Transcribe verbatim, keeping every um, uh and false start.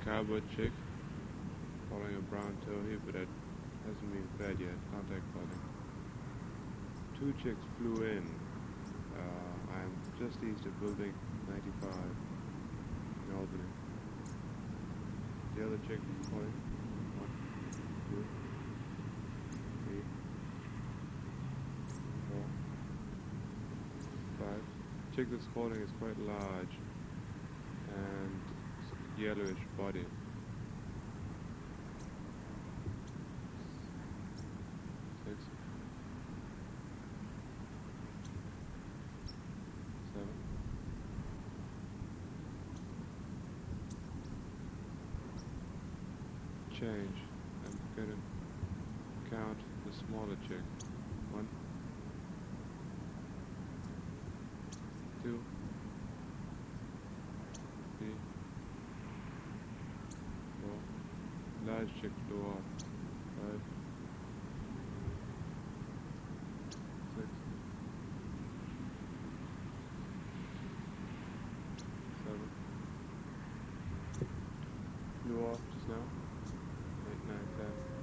cowboy chick following a brown towhee, but it hasn't been fed yet. Contact budding. Two chicks flew in. Uh, I'm just east of Building ninety-five in Albany. The other chick is calling. One, two, three, four, five. The chick that's calling is quite large and yellowish body. Six, seven, change. I'm gonna count the smaller chick. One, two, three, four. Large chick flew off. Five, six, seven. Flew off just now.